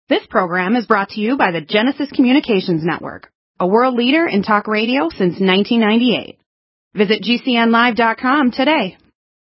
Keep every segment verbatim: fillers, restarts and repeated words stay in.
This program is brought to you by the Genesis Communications Network, a world leader in talk radio since nineteen ninety-eight. Visit G C N live dot com today.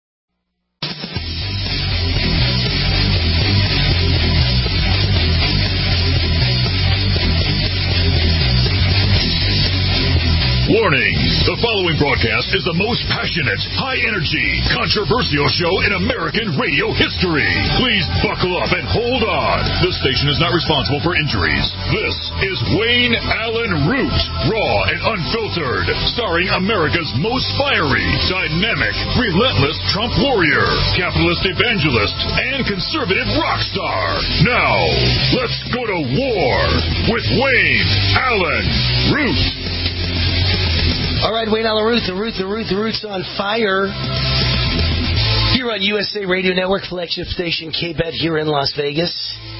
Warning! The following broadcast is the most passionate, high-energy, controversial show in American radio history. Please buckle up and hold on. This station is not responsible for injuries. This is Wayne Allyn Root, raw and unfiltered, starring America's most fiery, dynamic, relentless Trump warrior, capitalist evangelist, and conservative rock star. Now, let's go to war with Wayne Allyn Root. All right, Wayne Allyn Root, the Root, the Root, the Root's on fire. Here on U S A Radio Network, flagship station K B E T here in Las Vegas.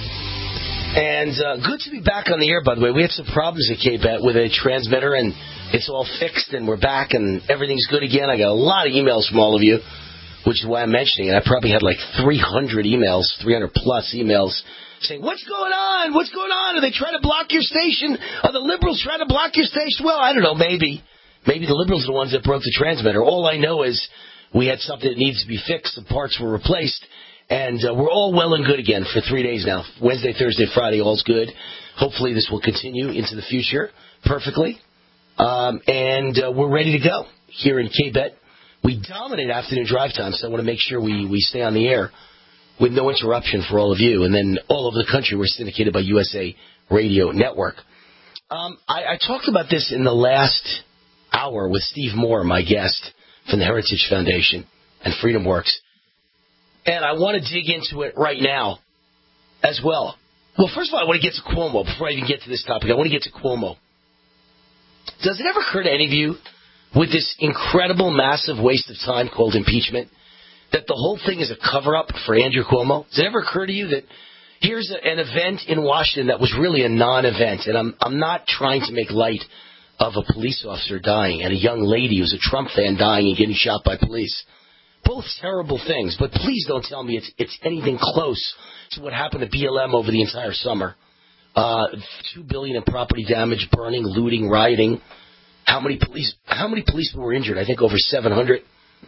And uh, good to be back on the air, by the way. We had some problems at K B E T with a transmitter, and it's all fixed, and we're back, and everything's good again. I got a lot of emails from all of you, which is why I'm mentioning it. I probably had like three hundred emails, three hundred plus emails, saying, what's going on? What's going on? Are they trying to block your station? Are the liberals trying to block your station? Well, I don't know, maybe. Maybe the liberals are the ones that broke the transmitter. All I know is we had something that needs to be fixed. Some parts were replaced. And uh, we're all well and good again for three days now. Wednesday, Thursday, Friday, all's good. Hopefully this will continue into the future perfectly. Um, and uh, we're ready to go here in K B E T. We dominate afternoon drive time, so I want to make sure we, we stay on the air with no interruption for all of you. And then all over the country, we're syndicated by U S A Radio Network. Um, I, I talked about this in the last hour with Steve Moore, my guest from the Heritage Foundation and Freedom Works. And I want to dig into it right now as well. Well, first of all, I want to get to Cuomo. Before I even get to this topic, I want to get to Cuomo. Does it ever occur to any of you, with this incredible, massive waste of time called impeachment, that the whole thing is a cover-up for Andrew Cuomo? Does it ever occur to you that here's a, an event in Washington that was really a non-event? And I'm, I'm not trying to make light of a police officer dying and a young lady who's a Trump fan dying and getting shot by police. Both terrible things, but please don't tell me it's it's anything close to what happened to B L M over the entire summer. Uh, Two billion in property damage, burning, looting, rioting. How many police? How many policemen were injured? I think over seven hundred.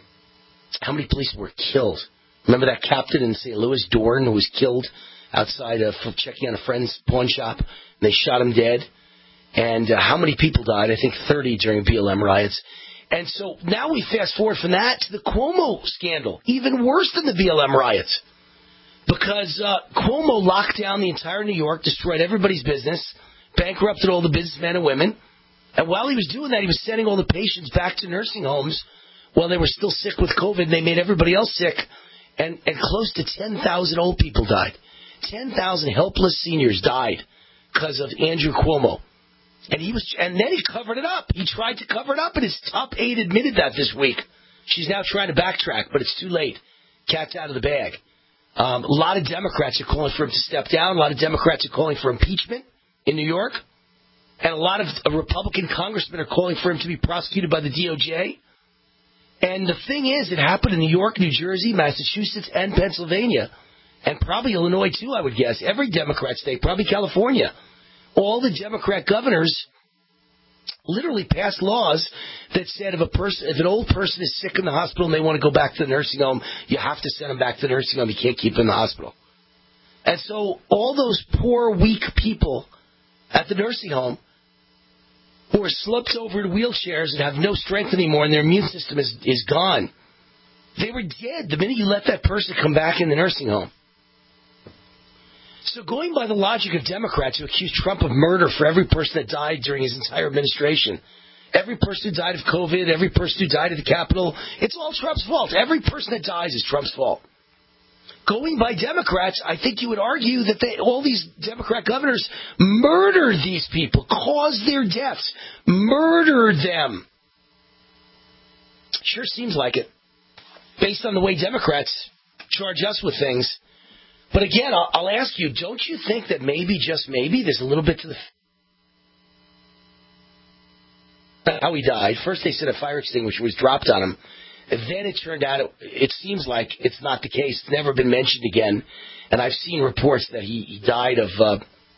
How many policemen were killed? Remember that captain in Saint Louis, Dorn, who was killed outside of checking on a friend's pawn shop, and they shot him dead. And uh, how many people died? I think thirty during B L M riots. And so now we fast forward from that to the Cuomo scandal, even worse than the B L M riots. Because uh, Cuomo locked down the entire New York, destroyed everybody's business, bankrupted all the businessmen and women. And while he was doing that, he was sending all the patients back to nursing homes while they were still sick with COVID, and they made everybody else sick. And, and close to ten thousand old people died. ten thousand helpless seniors died because of Andrew Cuomo. And he was, and then he covered it up. He tried to cover it up, and his top aide admitted that this week. She's now trying to backtrack, but it's too late. Cat's out of the bag. Um, a lot of Democrats are calling for him to step down. A lot of Democrats are calling for impeachment in New York. And a lot of Republican congressmen are calling for him to be prosecuted by the D O J. And the thing is, it happened in New York, New Jersey, Massachusetts, and Pennsylvania. And probably Illinois, too, I would guess. Every Democrat state, probably California. All the Democrat governors literally passed laws that said if a person, if an old person is sick in the hospital and they want to go back to the nursing home, you have to send them back to the nursing home. You can't keep them in the hospital. And so all those poor, weak people at the nursing home who are slumped over in wheelchairs and have no strength anymore and their immune system is, is gone, they were dead the minute you let that person come back in the nursing home. So going by the logic of Democrats who accuse Trump of murder for every person that died during his entire administration, every person who died of COVID, every person who died at the Capitol, it's all Trump's fault. Every person that dies is Trump's fault. Going by Democrats, I think you would argue that they, all these Democrat governors murdered these people, caused their deaths, murdered them. Sure seems like it, based on the way Democrats charge us with things. But again, I'll, I'll ask you, don't you think that maybe, just maybe, there's a little bit to the how he died? First they said a fire extinguisher was dropped on him. Then it turned out it, it seems like it's not the case. It's never been mentioned again. And I've seen reports that he, he died of uh,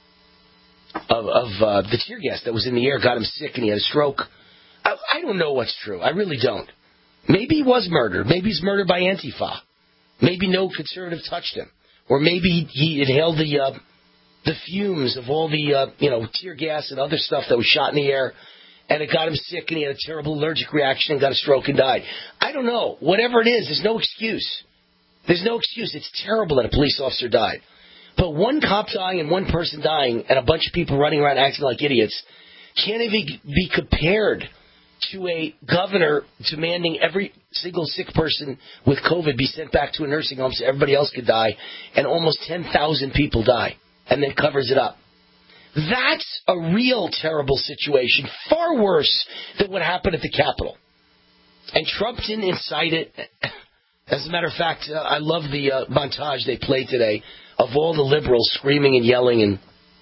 of, of uh, the tear gas that was in the air got him sick and he had a stroke. I, I don't know what's true. I really don't. Maybe he was murdered. Maybe he's murdered by Antifa. Maybe no conservative touched him. Or maybe he inhaled the uh, the fumes of all the uh, you know tear gas and other stuff that was shot in the air, and it got him sick and he had a terrible allergic reaction and got a stroke and died. I don't know. Whatever it is, there's no excuse. There's no excuse. It's terrible that a police officer died. But one cop dying and one person dying and a bunch of people running around acting like idiots can't even be compared to a governor demanding every single sick person with COVID be sent back to a nursing home so everybody else could die, and almost ten thousand people die, and then covers it up. That's a real terrible situation, far worse than what happened at the Capitol. And Trump didn't incite it. As a matter of fact, uh, I love the uh, montage they played today of all the liberals screaming and yelling and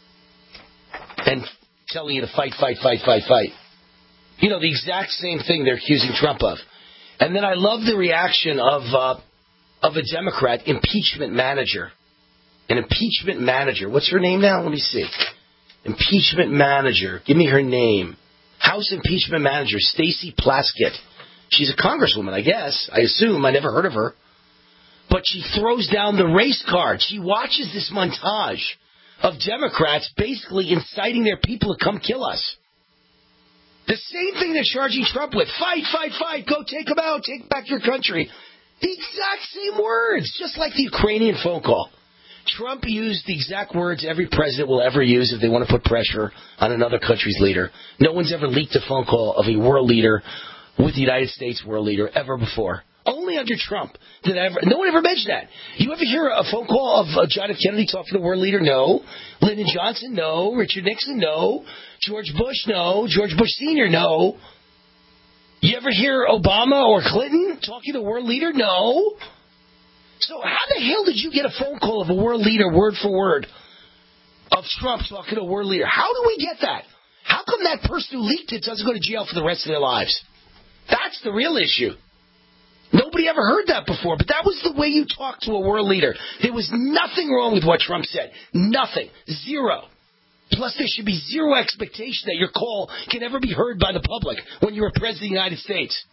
and telling you to fight, fight, fight, fight, fight. You know, the exact same thing they're accusing Trump of. And then I love the reaction of uh, of a Democrat impeachment manager. An impeachment manager. What's her name now? Let me see. Impeachment manager. Give me her name. House impeachment manager, Stacey Plaskett. She's a congresswoman, I guess. I assume. I never heard of her. But she throws down the race card. She watches this montage of Democrats basically inciting their people to come kill us. The same thing they're charging Trump with. Fight, fight, fight. Go take them out. Take back your country. The exact same words. Just like the Ukrainian phone call. Trump used the exact words every president will ever use if they want to put pressure on another country's leader. No one's ever leaked a phone call of a world leader with the United States world leader ever before. Only under Trump did I ever. No one ever mentioned that. You ever hear a phone call of uh, John F. Kennedy talking to the world leader? No. Lyndon Johnson? No. Richard Nixon? No. George Bush? No. George Bush Senior? No. You ever hear Obama or Clinton talking to the world leader? No. So how the hell did you get a phone call of a world leader word for word of Trump talking to a world leader? How do we get that? How come that person who leaked it doesn't go to jail for the rest of their lives? That's the real issue. Nobody ever heard that before, but that was the way you talk to a world leader. There was nothing wrong with what Trump said. Nothing. Zero. Plus, there should be zero expectation that your call can ever be heard by the public when you're a president of the United States.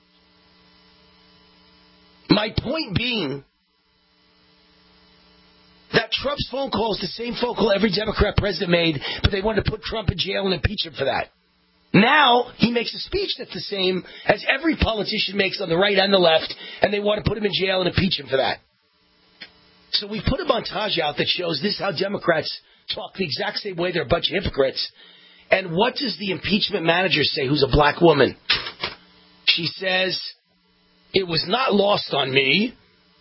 My point being that Trump's phone call is the same phone call every Democrat president made, but they wanted to put Trump in jail and impeach him for that. Now, he makes a speech that's the same as every politician makes on the right and the left, and they want to put him in jail and impeach him for that. So we put a montage out that shows this how Democrats talk the exact same way. They're a bunch of hypocrites. And what does the impeachment manager say, who's a black woman? She says, it was not lost on me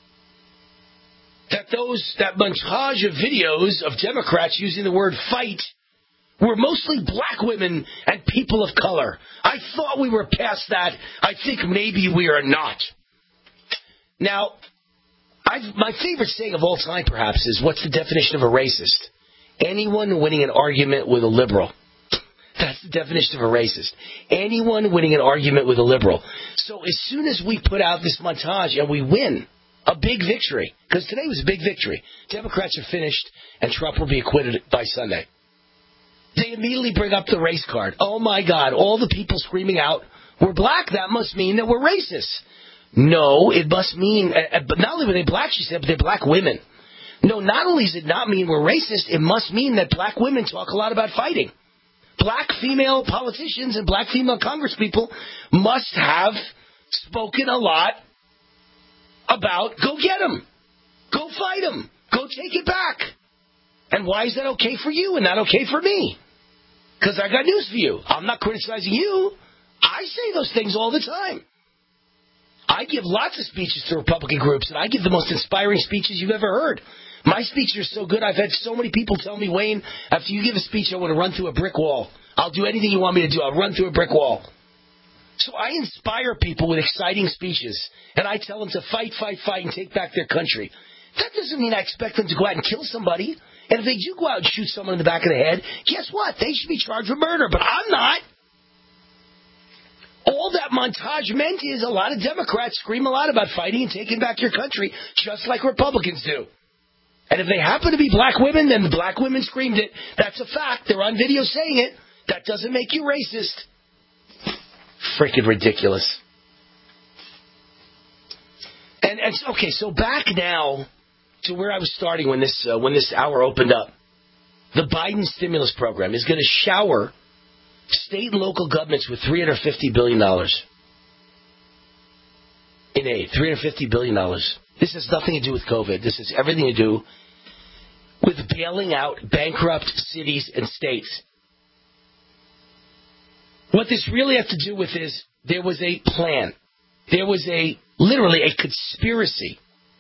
that those that montage of videos of Democrats using the word fight were mostly black women and people of color. I thought we were past that. I think maybe we are not. Now, I've, my favorite saying of all time, perhaps, is what's the definition of a racist? Anyone winning an argument with a liberal. That's the definition of a racist. Anyone winning an argument with a liberal. So as soon as we put out this montage and we win a big victory, because today was a big victory, Democrats are finished and Trump will be acquitted by Sunday. They immediately bring up the race card. Oh, my God, all the people screaming out, we're black, that must mean that we're racist. No, it must mean, uh, but not only were they black, she said, but they're black women. No, not only does it not mean we're racist, it must mean that black women talk a lot about fighting. Black female politicians and black female congresspeople must have spoken a lot about go get them, go fight them, go take it back. And why is that okay for you and not okay for me? Because I got news for you. I'm not criticizing you. I say those things all the time. I give lots of speeches to Republican groups, and I give the most inspiring speeches you've ever heard. My speeches are so good, I've had so many people tell me, Wayne, after you give a speech, I want to run through a brick wall. I'll do anything you want me to do. I'll run through a brick wall. So I inspire people with exciting speeches, and I tell them to fight, fight, fight, and take back their country. That doesn't mean I expect them to go out and kill somebody. And if they do go out and shoot someone in the back of the head, guess what? They should be charged with murder, but I'm not. All that montage meant is a lot of Democrats scream a lot about fighting and taking back your country, just like Republicans do. And if they happen to be black women, then the black women screamed it. That's a fact. They're on video saying it. That doesn't make you racist. Freaking ridiculous. And, and okay, so back now to where I was starting when this uh, when this hour opened up. The Biden stimulus program is going to shower state and local governments with three hundred fifty billion dollars in aid. three hundred fifty billion dollars. This has nothing to do with COVID. This has everything to do with bailing out bankrupt cities and states. What this really has to do with is there was a plan. There was a, literally a conspiracy.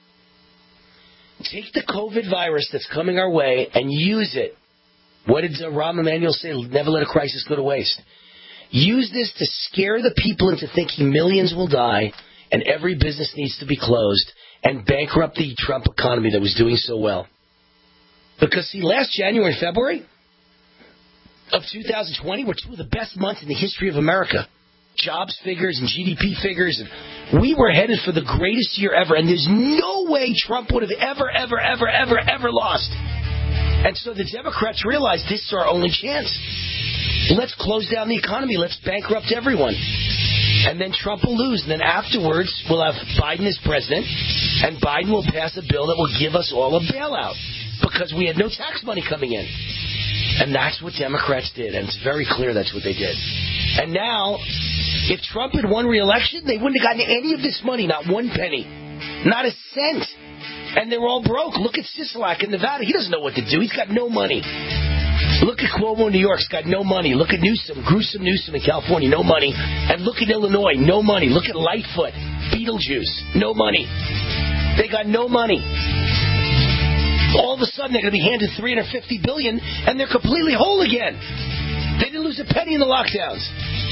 Take the COVID virus that's coming our way and use it. What did uh, Rahm Emanuel say? Never let a crisis go to waste. Use this to scare the people into thinking millions will die and every business needs to be closed and bankrupt the Trump economy that was doing so well. Because, see, last January and February of two thousand twenty were two of the best months in the history of America. Jobs figures and G D P figures. And we were headed for the greatest year ever. And there's no way Trump would have ever, ever, ever, ever, ever lost. And so the Democrats realized this is our only chance. Let's close down the economy. Let's bankrupt everyone. And then Trump will lose. And then afterwards, we'll have Biden as president. And Biden will pass a bill that will give us all a bailout. Because we had no tax money coming in. And that's what Democrats did. And it's very clear that's what they did. And now, if Trump had won re-election, they wouldn't have gotten any of this money. Not one penny. Not a cent. And they're all broke. Look at Sisolak in Nevada. He doesn't know what to do. He's got no money. Look at Cuomo in New York. He's got no money. Look at Newsom, gruesome Newsom in California. No money. And look at Illinois. No money. Look at Lightfoot, Beetlejuice. No money. They got no money. All of a sudden, they're going to be handed three hundred fifty billion dollars, and they're completely whole again. They didn't lose a penny in the lockdowns.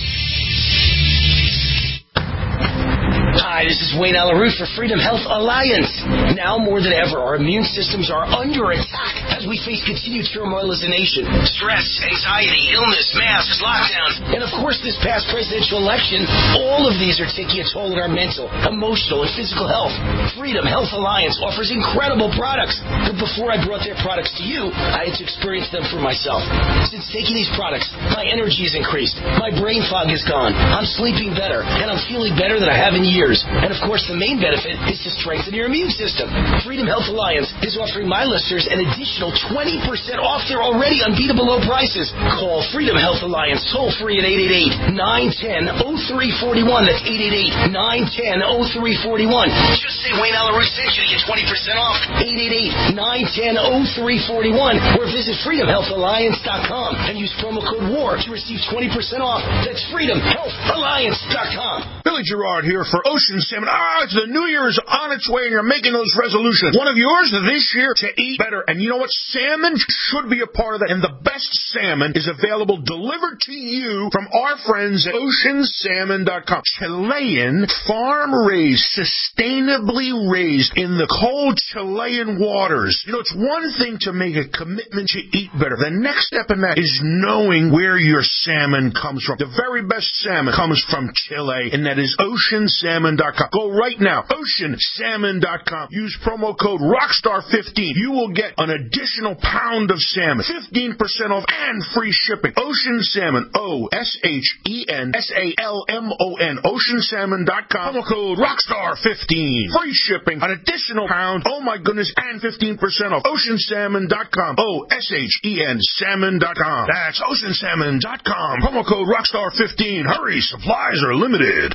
Hi, this is Wayne Alaroot for Freedom Health Alliance. Now more than ever, our immune systems are under attack as we face continued turmoil as a nation. Stress, anxiety, illness, masks, lockdowns, and of course this past presidential election, all of these are taking a toll on our mental, emotional, and physical health. Freedom Health Alliance offers incredible products, but before I brought their products to you, I had to experience them for myself. Since taking these products, my energy has increased, my brain fog is gone, I'm sleeping better, and I'm feeling better than I have in years. And of course, the main benefit is to strengthen your immune system. Freedom Health Alliance is offering my listeners an additional twenty percent off their already unbeatable low prices. Call Freedom Health Alliance toll free at eight eight eight, nine one zero, zero three four one. That's eight eight eight, nine one zero, zero three four one. Just say Wayne Alaroot sent you to get twenty percent off. eight eight eight, nine one zero, zero three four one. Or visit freedom health alliance dot com and use promo code WAR to receive twenty percent off. That's freedom health alliance dot com. Billy Gerard here for Ocean Salmon. Ah, it's the New Year's on its way and you're making those resolutions. One of yours this year to eat better. And you know what? Salmon should be a part of that. And the best salmon is available delivered to you from our friends at ocean salmon dot com. Chilean, farm-raised, sustainably raised in the cold Chilean waters. You know, it's one thing to make a commitment to eat better. The next step in that is knowing where your salmon comes from. The very best salmon comes from Chile, and that is ocean salmon dot com. Go right now, ocean salmon dot com. Use promo code rockstar fifteen. You will get an additional pound of salmon, fifteen percent off, and free shipping. Ocean Salmon, O S H E N S A L M O N, ocean salmon dot com. Promo code rockstar fifteen. Free shipping, an additional pound, oh my goodness, and fifteen percent off. ocean salmon dot com. O S H E N salmon dot com. That's ocean salmon dot com. Promo code rockstar fifteen. Hurry, supplies are limited.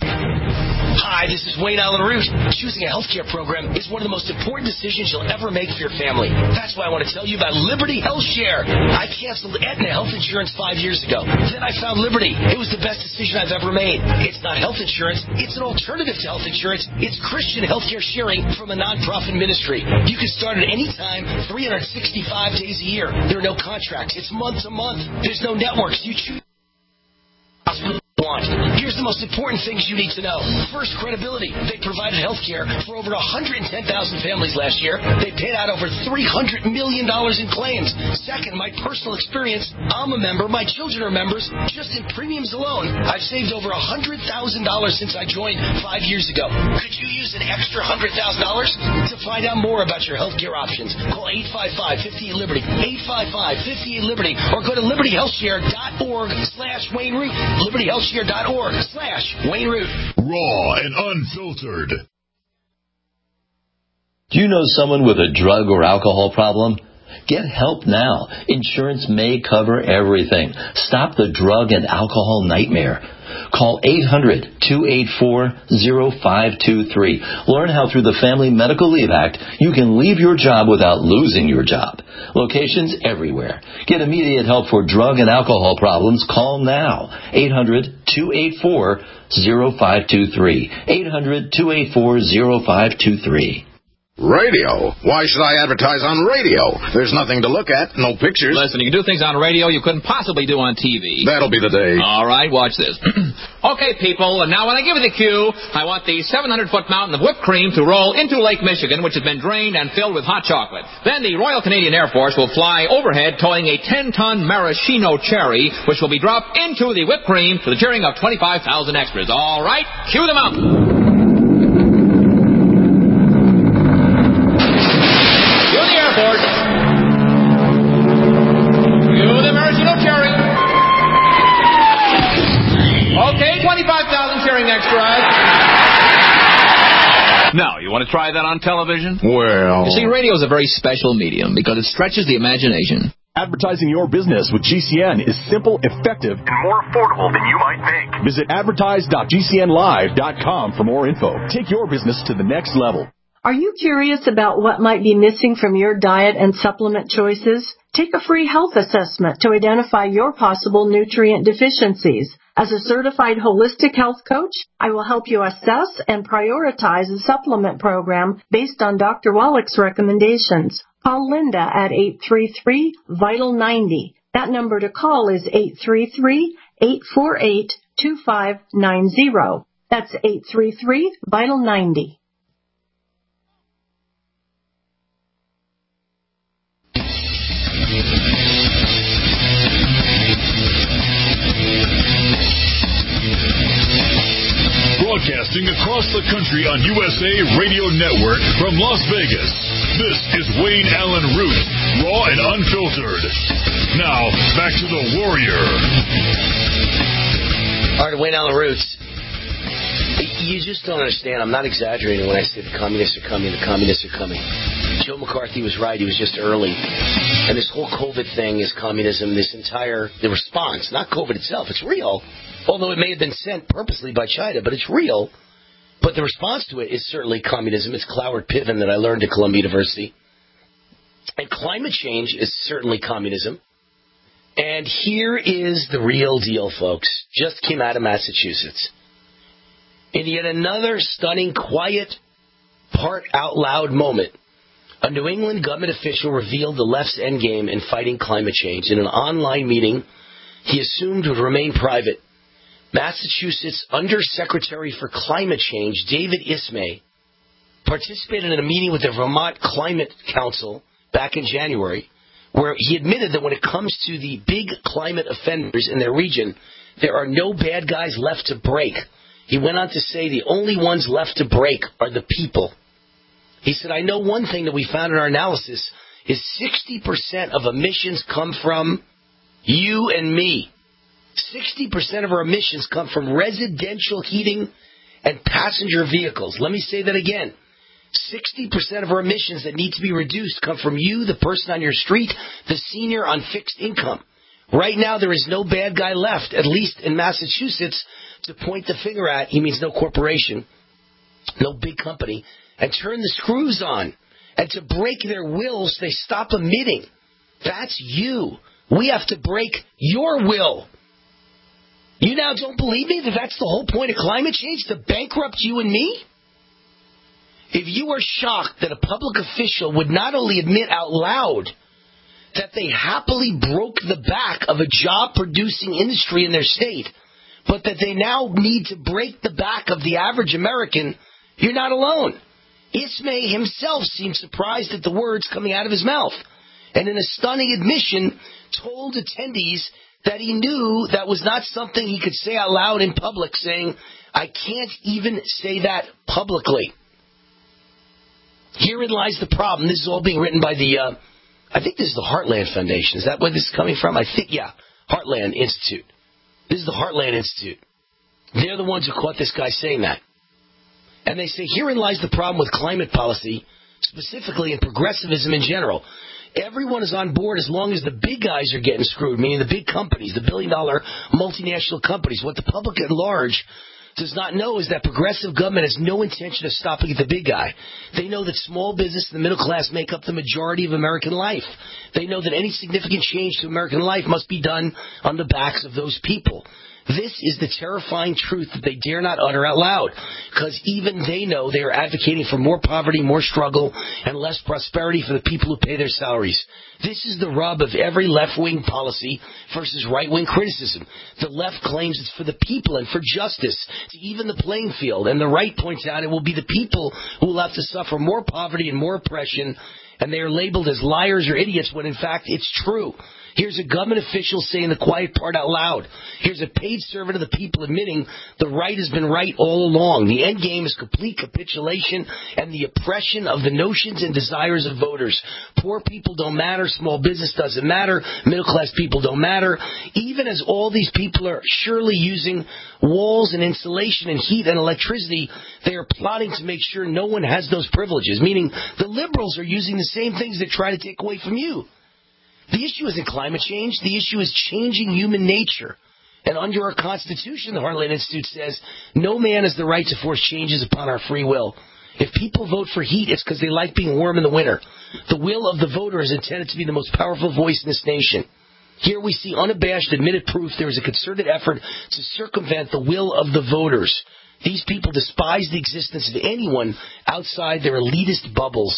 Hi, this is Wayne Alaroot. Choosing a healthcare program is one of the most important decisions you'll ever make for your family. That's why I want to tell you about Liberty Health Share. I canceled Aetna health insurance five years ago. Then I found Liberty. It was the best decision I've ever made. It's not health insurance. It's an alternative to health insurance. It's Christian healthcare sharing from a nonprofit ministry. You can start at any time, three hundred sixty-five days a year. There are no contracts. It's month to month. There's no networks. You choose. Want. Here's the the most important things you need to know. First, credibility. They provided health care for over one hundred ten thousand families last year. They paid out over three hundred million dollars in claims. Second, my personal experience. I'm a member. My children are members. Just in premiums alone, I've saved over one hundred thousand dollars since I joined five years ago. Could you use an extra one hundred thousand dollars? To find out more about your health care options, call eight five five, five eight Liberty, eight five five, five eight Liberty, or go to liberty health share dot org slash Wayne Root, liberty health share dot org slash Wayne Root. Raw and unfiltered. Do you know someone with a drug or alcohol problem? Get help now. Insurance may cover everything. Stop the drug and alcohol nightmare. Call eight hundred, two eight four, zero five two three. Learn how through the Family Medical Leave Act you can leave your job without losing your job. Locations everywhere. Get immediate help for drug and alcohol problems. Call now. eight hundred, two eight four, zero five two three. eight hundred, two eight four, zero five two three. Radio? Why should I advertise on radio? There's nothing to look at, no pictures. Listen, you can do things on radio you couldn't possibly do on T V. That'll be the day. All right, watch this. Okay, people, and now when I give you the cue, I want the seven hundred foot mountain of whipped cream to roll into Lake Michigan, which has been drained and filled with hot chocolate. Then the Royal Canadian Air Force will fly overhead towing a ten ton maraschino cherry, which will be dropped into the whipped cream to the cheering of twenty-five thousand extras. All right, cue them out. twenty-five thousand cheering extras. Now, you want to try that on television? Well... You see, radio is a very special medium because it stretches the imagination. Advertising your business with G C N is simple, effective, and more affordable than you might think. Visit advertise dot g c n live dot com for more info. Take your business to the next level. Are you curious about what might be missing from your diet and supplement choices? Take a free health assessment to identify your possible nutrient deficiencies. As a certified holistic health coach, I will help you assess and prioritize a supplement program based on Doctor Wallach's recommendations. Call Linda at eight three three, vital ninety. That number to call is eight three three, eight four eight, two five nine zero. That's eight three three, vital ninety. Broadcasting across the country on U S A Radio Network from Las Vegas. This is Wayne Allen Root, raw and unfiltered. Now, back to the Warrior. All right, Wayne Allen Root. You just don't understand. I'm not exaggerating when I say the communists are coming, the communists are coming. Joe McCarthy was right. He was just early. And this whole COVID thing is communism, this entire, the response, not COVID itself, it's real. Although it may have been sent purposely by China, but it's real. But the response to it is certainly communism. It's Cloward Piven that I learned at Columbia University. And climate change is certainly communism. And here is the real deal, folks. Just came out of Massachusetts. In yet another stunning, quiet, part out loud moment, a New England government official revealed the left's endgame in fighting climate change. In an online meeting he assumed would remain private, Massachusetts Undersecretary for Climate Change, David Ismay, participated in a meeting with the Vermont Climate Council back in January, where he admitted that when it comes to the big climate offenders in their region, there are no bad guys left to break. He went on to say the only ones left to break are the people. He said, I know one thing that we found in our analysis is sixty percent of emissions come from you and me. sixty percent of our emissions come from residential heating and passenger vehicles. Let me say that again. sixty percent of our emissions that need to be reduced come from you, the person on your street, the senior on fixed income. Right now, there is no bad guy left, at least in Massachusetts, to point the finger at. He means no corporation, no big company, and turn the screws on and to break their will so they stop emitting. That's you. We have to break your will. You now don't believe me that that's the whole point of climate change, to bankrupt you and me? If you are shocked that a public official would not only admit out loud that they happily broke the back of a job-producing industry in their state, but that they now need to break the back of the average American, you're not alone. Ismay himself seemed surprised at the words coming out of his mouth, and in a stunning admission told attendees that he knew that was not something he could say out loud in public, saying, I can't even say that publicly. Herein lies the problem. This is all being written by the, uh, I think this is the Heartland Foundation. Is that where this is coming from? I think, yeah, Heartland Institute. This is the Heartland Institute. They're the ones who caught this guy saying that. And they say, herein lies the problem with climate policy, specifically in progressivism in general. Everyone is on board as long as the big guys are getting screwed, meaning the big companies, the billion-dollar multinational companies. What the public at large does not know is that progressive government has no intention of stopping at the big guy. They know that small business and the middle class make up the majority of American life. They know that any significant change to American life must be done on the backs of those people. This is the terrifying truth that they dare not utter out loud, because even they know they are advocating for more poverty, more struggle, and less prosperity for the people who pay their salaries. This is the rub of every left-wing policy versus right-wing criticism. The left claims it's for the people and for justice, to even the playing field, and the right points out it will be the people who will have to suffer more poverty and more oppression, and they are labeled as liars or idiots when in fact it's true. Here's a government official saying the quiet part out loud. Here's a paid servant of the people admitting the right has been right all along. The end game is complete capitulation and the oppression of the notions and desires of voters. Poor people don't matter. Small business doesn't matter. Middle-class people don't matter. Even as all these people are surely using walls and insulation and heat and electricity, they are plotting to make sure no one has those privileges, meaning the liberals are using the same things that try to take away from you. The issue isn't climate change. The issue is changing human nature. And under our Constitution, the Heartland Institute says, no man has the right to force changes upon our free will. If people vote for heat, it's because they like being warm in the winter. The will of the voter is intended to be the most powerful voice in this nation. Here we see unabashed, admitted proof there is a concerted effort to circumvent the will of the voters. These people despise the existence of anyone outside their elitist bubbles.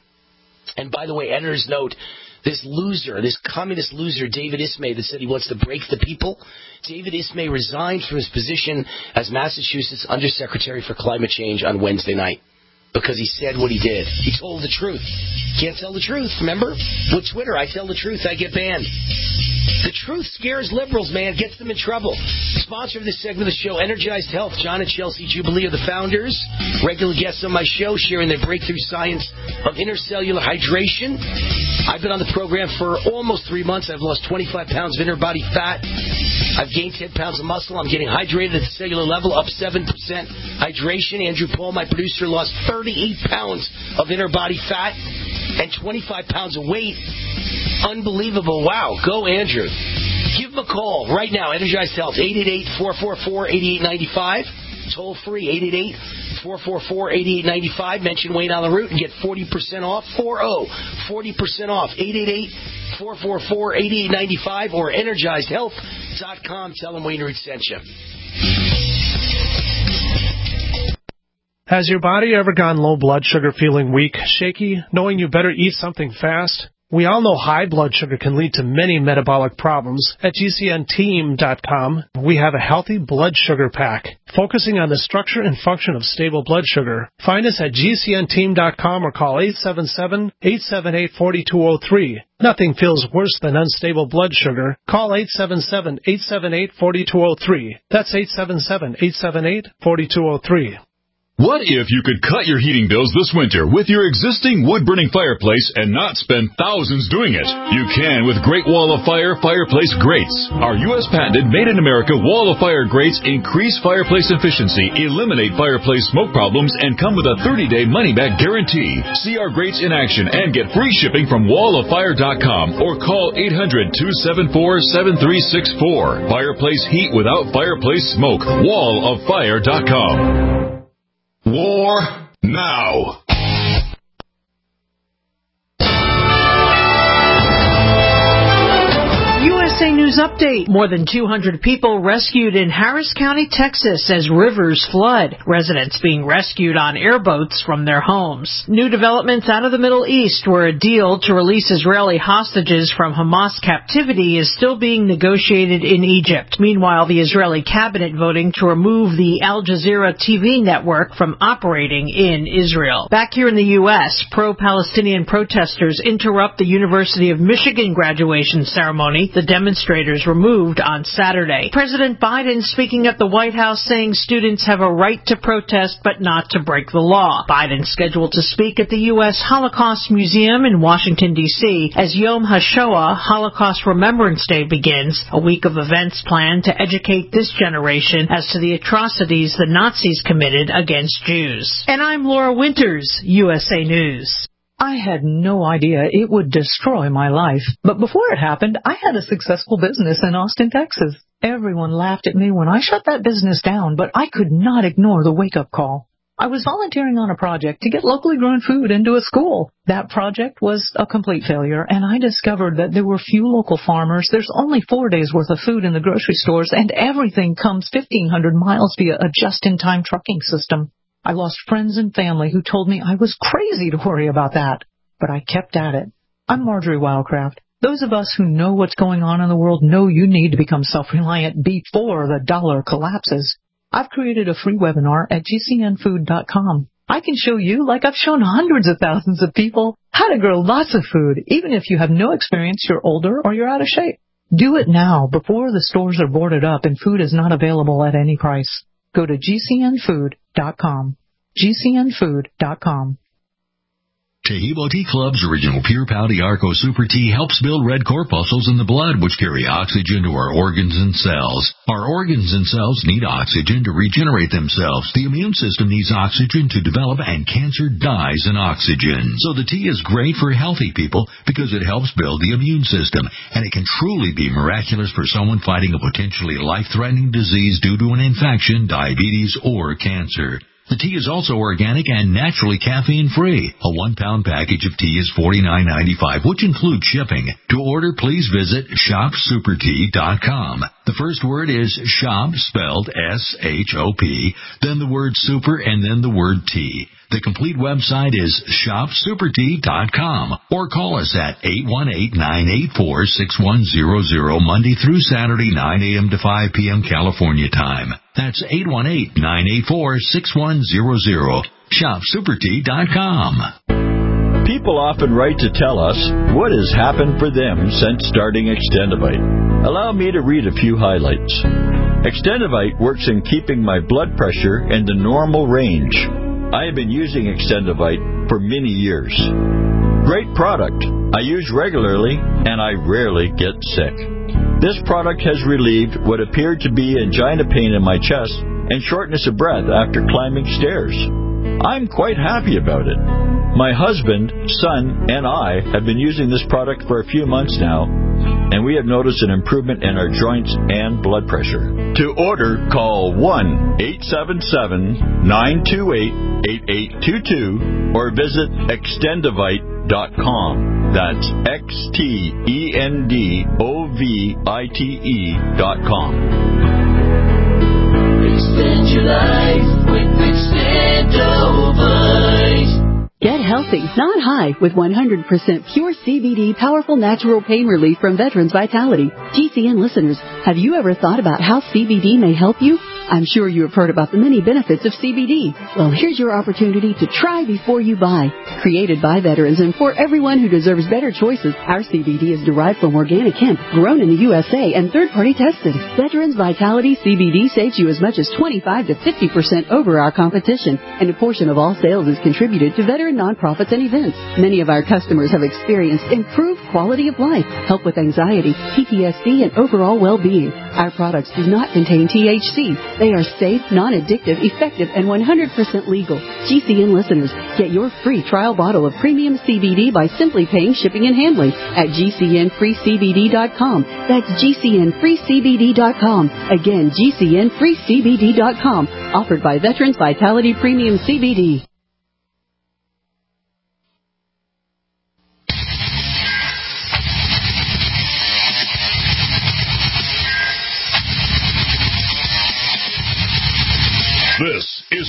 And by the way, editor's note, this loser, this communist loser, David Ismay, that said he wants to break the people, David Ismay resigned from his position as Massachusetts Undersecretary for Climate Change on Wednesday night because he said what he did. He told the truth. Can't tell the truth, remember? With Twitter, I tell the truth, I get banned. The truth scares liberals, man, gets them in trouble. Sponsor of this segment of the show, Energized Health. John and Chelsea Jubilee are the founders. Regular guests on my show sharing their breakthrough science of intercellular hydration. I've been on the program for almost three months. I've lost twenty-five pounds of inner body fat. I've gained ten pounds of muscle. I'm getting hydrated at the cellular level, up seven percent hydration. Andrew Paul, my producer, lost thirty-eight pounds of inner body fat and twenty-five pounds of weight. Unbelievable. Wow. Go, Andrew. Give him a call right now. Energized Health, eight eight eight, four four four, eight eight nine five. Toll free, eight eight eight, four four four, eight eight nine five. Mention Wayne on the route and get forty percent off. forty, forty percent off. eight eight eight, four four four, eight eight nine five or energized health dot com. Tell them Wayne Root sent you. Has your body ever gone low blood sugar, feeling weak, shaky, knowing you better eat something fast? We all know high blood sugar can lead to many metabolic problems. At G C N team dot com, we have a healthy blood sugar pack, focusing on the structure and function of stable blood sugar. Find us at G C N team dot com or call eight seven seven, eight seven eight, four two zero three. Nothing feels worse than unstable blood sugar. Call eight seven seven, eight seven eight, four two zero three. That's eight seven seven, eight seven eight, four two zero three. What if you could cut your heating bills this winter with your existing wood-burning fireplace and not spend thousands doing it? You can with Great Wall of Fire Fireplace Grates. Our U S patented made-in-America Wall of Fire grates increase fireplace efficiency, eliminate fireplace smoke problems, and come with a thirty-day money-back guarantee. See our grates in action and get free shipping from wall of fire dot com or call eight hundred, two seven four, seven three six four. Fireplace heat without fireplace smoke. wall of fire dot com. War now. U S A News news update. More than two hundred people rescued in Harris County, Texas as rivers flood. Residents being rescued on airboats from their homes. New developments out of the Middle East, where a deal to release Israeli hostages from Hamas captivity is still being negotiated in Egypt. Meanwhile, the Israeli cabinet voting to remove the Al Jazeera T V network from operating in Israel. Back here in the U S, pro-Palestinian protesters interrupt the University of Michigan graduation ceremony. The demonstrators were moved on Saturday. President Biden speaking at the White House saying students have a right to protest but not to break the law. Biden scheduled to speak at the U S Holocaust Museum in Washington, D C as Yom HaShoah, Holocaust Remembrance Day, begins, a week of events planned to educate this generation as to the atrocities the Nazis committed against Jews. And I'm Laura Winters, U S A News. I had no idea it would destroy my life. But before it happened, I had a successful business in Austin, Texas. Everyone laughed at me when I shut that business down, but I could not ignore the wake-up call. I was volunteering on a project to get locally grown food into a school. That project was a complete failure, and I discovered that there were few local farmers. There's only four days' worth of food in the grocery stores, and everything comes fifteen hundred miles via a just-in-time trucking system. I lost friends and family who told me I was crazy to worry about that, but I kept at it. I'm Marjorie Wildcraft. Those of us who know what's going on in the world know you need to become self-reliant before the dollar collapses. I've created a free webinar at G C N food dot com. I can show you, like I've shown hundreds of thousands of people, how to grow lots of food, even if you have no experience, you're older, or you're out of shape. Do it now before the stores are boarded up and food is not available at any price. Go to G C N food dot com. G C N food dot com. Taheebo Tea Club's original Pure Pouty Arco Super Tea helps build red corpuscles in the blood, which carry oxygen to our organs and cells. Our organs and cells need oxygen to regenerate themselves. The immune system needs oxygen to develop, and cancer dies in oxygen. So the tea is great for healthy people because it helps build the immune system, and it can truly be miraculous for someone fighting a potentially life-threatening disease due to an infection, diabetes, or cancer. The tea is also organic and naturally caffeine-free. A one-pound package of tea is forty-nine ninety-five, which includes shipping. To order, please visit shop super tea dot com. The first word is shop, spelled S H O P, then the word super, and then the word tea. The complete website is shop super tea dot com, or call us at eight one eight, nine eight four, six one zero zero Monday through Saturday, nine a.m. to five p.m. California time. That's eight one eight, nine eight four, six one zero zero. shop super tea dot com. People often write to tell us what has happened for them since starting Extendivite. Allow me to read a few highlights. Extendivite works in keeping my blood pressure in the normal range. I have been using Extendivite for many years. Great product. I use regularly, and I rarely get sick. This product has relieved what appeared to be angina pain in my chest and shortness of breath after climbing stairs. I'm quite happy about it. My husband, son, and I have been using this product for a few months now, and we have noticed an improvement in our joints and blood pressure. To order, call one eight seven seven, nine two eight, eight eight two two or visit extendivite dot com. That's X T E N D O V I T E dot com. Extend your life with Extendivite. Get healthy, not high, with one hundred percent pure C B D powerful natural pain relief from Veterans Vitality. G C N listeners, have you ever thought about how C B D may help you? I'm sure you have heard about the many benefits of C B D. Well, here's your opportunity to try before you buy. Created by veterans and for everyone who deserves better choices, our C B D is derived from organic hemp, grown in the U S A, and third-party tested. Veterans Vitality C B D saves you as much as twenty-five to fifty percent over our competition, and a portion of all sales is contributed to veteran nonprofits and events. Many of our customers have experienced improved quality of life, help with anxiety, P T S D, and overall well-being. Our products do not contain T H C. They are safe, non-addictive, effective, and one hundred percent legal. G C N listeners, get your free trial bottle of premium C B D by simply paying shipping and handling at G C N free C B D dot com. That's G C N free C B D dot com. Again, G C N free C B D dot com. Offered by Veterans Vitality Premium C B D.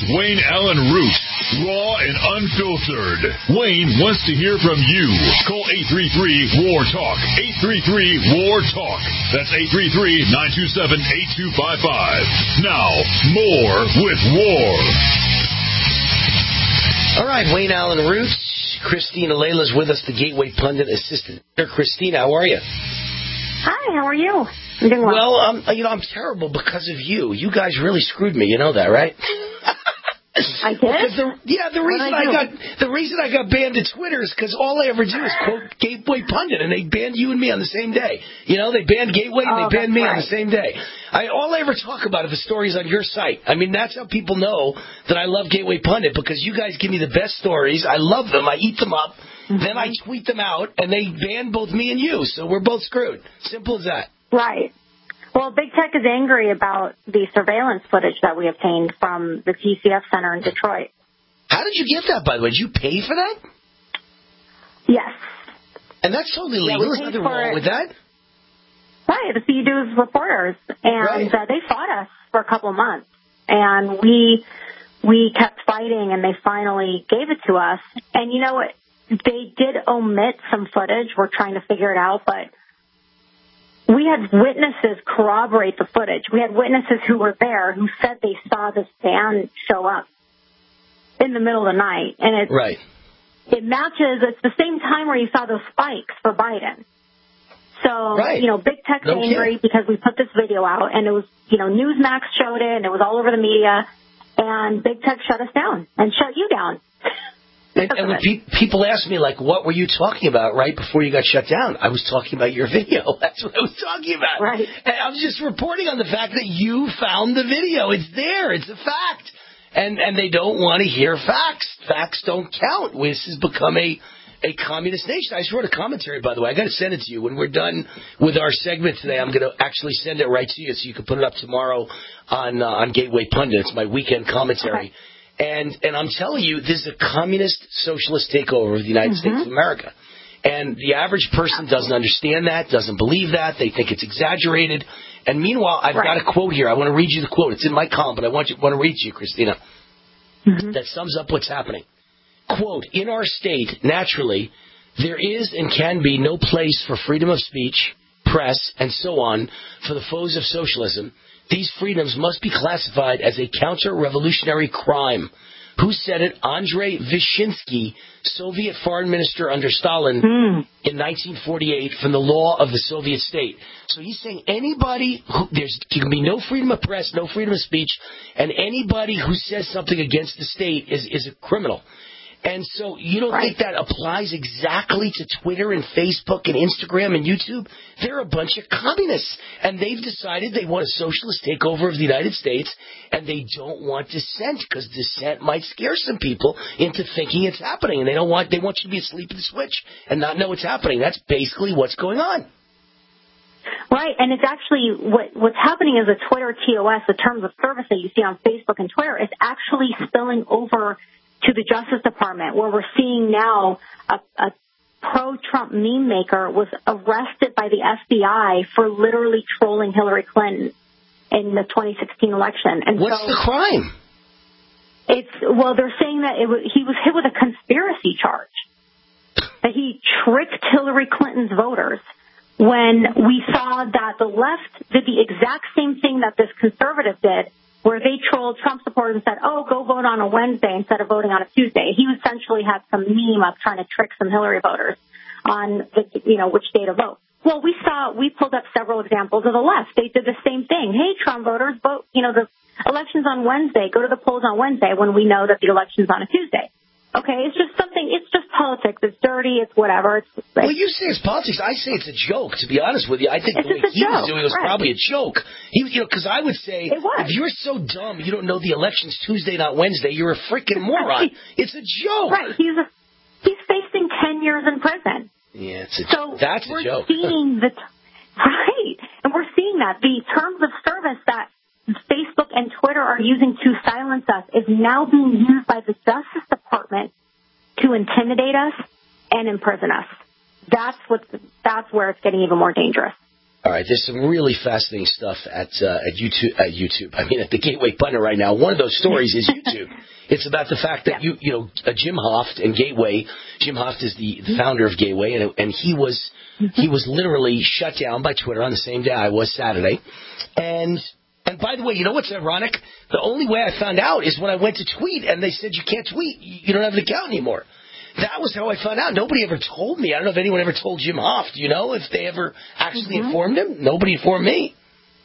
Wayne Allen Root, raw and unfiltered. Wayne wants to hear from you. Call eight three three, W A R, TALK. eight three three, W A R, TALK. That's eight three three, nine two seven, eight two five five. Now, more with War. All right, Wayne Allen Root. Christina Layla's with us, the Gateway Pundit assistant. Christina, how are you? Hi, how are you? I'm doing well. Well, um, you know, I'm terrible because of you. You guys really screwed me. You know that, right? I did? The, yeah, the reason I, I got the reason I got banned at Twitter is because all I ever do is quote Gateway Pundit, and they banned you and me on the same day. You know, they banned Gateway and oh, they banned me right. on the same day. I all I ever talk about are the stories on your site. I mean, that's how people know that I love Gateway Pundit, because you guys give me the best stories. I love them. I eat them up. Mm-hmm. Then I tweet them out, and they ban both me and you, so we're both screwed. Simple as that. Right. Well, Big Tech is angry about the surveillance footage that we obtained from the T C F Center in Detroit. How did you get that, by the way? Did you pay for that? Yes. And that's totally legal. Yeah, There's nothing wrong it. with that. Right. The C U D's reporters. And right. uh, they fought us for a couple of months. And we we kept fighting, and they finally gave it to us. And you know what? They did omit some footage. We're trying to figure it out, but we had witnesses corroborate the footage. We had witnesses who were there who said they saw this van show up in the middle of the night. And it, right. it matches, it's the same time where you saw those spikes for Biden. So, right. you know, Big Tech's no angry kidding. because we put this video out, and it was, you know, Newsmax showed it, and it was all over the media, and Big Tech shut us down and shut you down. And, and when pe- people ask me, like, what were you talking about right before you got shut down? I was talking about your video. That's what I was talking about. Right. And I was just reporting on the fact that you found the video. It's there. It's a fact. And and they don't want to hear facts. Facts don't count. This has become a, a communist nation. I just wrote a commentary, by the way. I got to send it to you. When we're done with our segment today, I'm going to actually send it right to you so you can put it up tomorrow on, uh, on Gateway Pundit. It's my weekend commentary. Okay. And and I'm telling you, this is a communist socialist takeover of the United mm-hmm. States of America. And the average person doesn't understand that, doesn't believe that. They think it's exaggerated. And meanwhile, I've right. got a quote here. I want to read you the quote. It's in my column, but I want, you, want to read to you, Christina, mm-hmm. that sums up what's happening. Quote, in our state, naturally, there is and can be no place for freedom of speech, press, and so on for the foes of socialism. These freedoms must be classified as a counter-revolutionary crime. Who said it? Andrei Vyshinsky, Soviet foreign minister under Stalin mm. in nineteen forty-eight from the law of the Soviet state. So he's saying anybody who, there's there can be no freedom of press, no freedom of speech, and anybody who says something against the state is, is a criminal. And so you don't right. think that applies exactly to Twitter and Facebook and Instagram and YouTube? They're a bunch of communists, and they've decided they want a socialist takeover of the United States, and they don't want dissent because dissent might scare some people into thinking it's happening, and they don't want they want you to be asleep at the switch and not know what's happening. That's basically what's going on. Right, and it's actually what what's happening is the Twitter T O S, the terms of service that you see on Facebook and Twitter, is actually spilling over to the Justice Department, where we're seeing now a, a pro-Trump meme maker was arrested by the F B I for literally trolling Hillary Clinton in the twenty sixteen election. And what's so the crime? It's well, they're saying that it was, he was hit with a conspiracy charge, that he tricked Hillary Clinton's voters. When we saw that the left did the exact same thing that this conservative did, where they trolled Trump supporters and said, oh, go vote on a Wednesday instead of voting on a Tuesday. He essentially had some meme up trying to trick some Hillary voters on, the, you know, which day to vote. Well, we saw, we pulled up several examples of the left. They did the same thing. Hey, Trump voters, vote, you know, the election's on Wednesday. Go to the polls on Wednesday when we know that the election's on a Tuesday. Okay, it's just something, it's just politics. It's dirty, it's whatever. It's, it's, well, you say it's politics. I say it's a joke, to be honest with you. I think the way he joke, was doing it was right. probably a joke. He, you know, because I would say, if you're so dumb you don't know the election's Tuesday, not Wednesday, you're a freaking moron. It's a joke. Right, he's a, he's facing ten years in prison. Yeah, it's a, so that's we're a joke. Seeing the, right, and we're seeing that. The terms of service that Facebook and Twitter are using to silence us is now being used by the Justice Department to intimidate us and imprison us. That's what. That's where it's getting even more dangerous. All right, there's some really fascinating stuff at uh, at YouTube. At YouTube, I mean, at the Gateway Pundit right now. One of those stories is YouTube. It's about the fact that you you know uh, Jim Hoft and Gateway. Jim Hoft is the, the founder of Gateway, and and he was he was literally shut down by Twitter on the same day I was Saturday. And and by the way, you know what's ironic? The only way I found out is when I went to tweet, and they said you can't tweet. You don't have an account anymore. That was how I found out. Nobody ever told me. I don't know if anyone ever told Jim Hoft, you know, if they ever actually mm-hmm. informed him. Nobody informed me.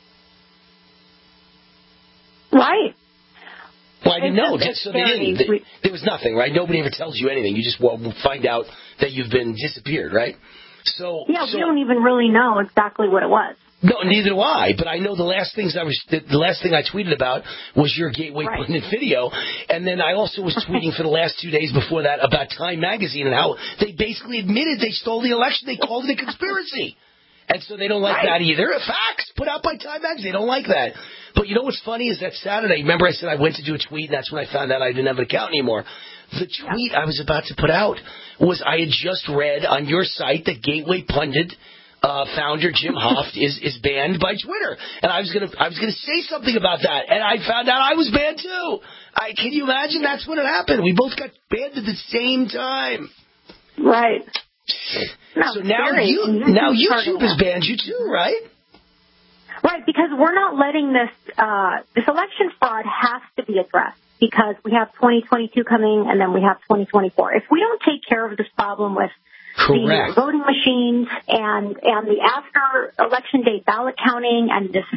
Right. Well, I didn't it's know. Just, Just so they didn't. They, there was nothing, right? Nobody ever tells you anything. You just well, find out that you've been disappeared, right? So Yeah, so, we don't even really know exactly what it was. No, neither do I. But I know the last things I was the, the last thing I tweeted about was your Gateway right. Pundit video, and then I also was tweeting for the last two days before that about Time Magazine and how they basically admitted they stole the election. They called it a conspiracy, and so they don't like right. that either. Facts put out by Time Magazine. They don't like that. But you know what's funny is that Saturday. Remember I said I went to do a tweet, and that's when I found out I didn't have an account anymore. The tweet I was about to put out was I had just read on your site that Gateway Pundit. Uh, founder Jim Hoft is, is banned by Twitter, and I was gonna I was gonna say something about that, and I found out I was banned too. I can you imagine that's when it happened? We both got banned at the same time. Right. No, so now scary. you now YouTube has banned you too, right? Right, because we're not letting this uh, this election fraud has to be addressed because we have twenty twenty-two coming, and then we have twenty twenty-four. If we don't take care of this problem with Correct. the voting machines and and the after election day ballot counting and this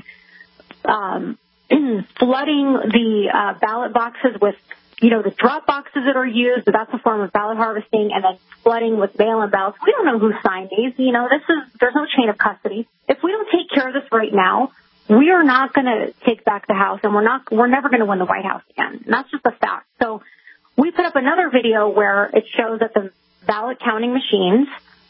um, flooding the uh, ballot boxes with you know the drop boxes that are used, that's a form of ballot harvesting, and then flooding with mail-in ballots. We don't know who signed these. You know, this is there's no chain of custody. If we don't take care of this right now, we are not going to take back the House, and we're not we're never going to win the White House again. And that's just a fact. So we put up another video where it shows that the ballot counting machines